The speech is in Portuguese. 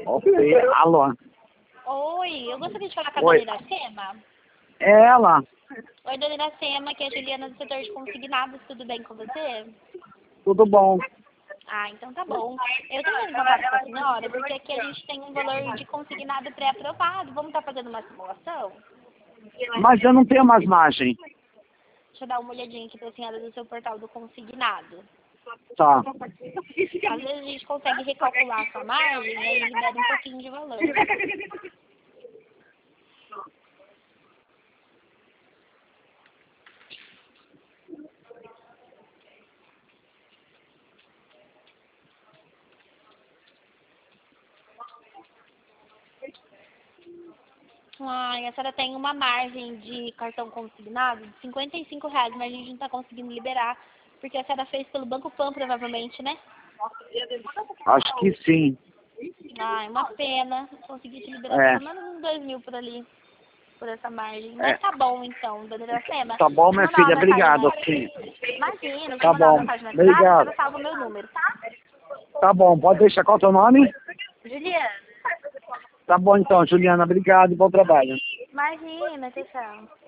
Alô? Oi, eu gostaria de falar com a Oi. dona Iracema. É ela. Oi, dona Iracema, que é a Juliana do setor de consignados, tudo bem com você? Tudo bom? Ah, então tá bom. Eu tô entrando em contato com a senhora porque aqui a gente tem um valor de consignado pré-aprovado. Vamos estar fazendo uma simulação? Mas eu não tenho mais margem. Deixa eu dar uma olhadinha aqui pra senhora do seu portal do consignado. Tá. Às vezes a gente consegue recalcular a sua margem e aí libera um pouquinho de valor. Ai, a senhora tem uma margem de cartão consignado de R$ 55, mas a gente não está conseguindo liberar, porque a senhora fez pelo Banco Pan, provavelmente, né? Acho que sim. Ai, uma pena. Consegui te liberar É. pelo menos uns 2.000 por ali, por essa margem. É. Mas tá bom, então, dona Iracema. Tá bom, minha Deixa eu mandar filha. uma mensagem Obrigado. no- Sim. Imagina, deixa eu Tá mandar uma bom. mensagem no WhatsApp, a Obrigado. senhora salva o meu número, tá? Tá bom. Pode deixar. Qual é o teu nome? Juliana. Tá bom, então, Juliana. Obrigado e bom trabalho. Imagina, tchau, tchau.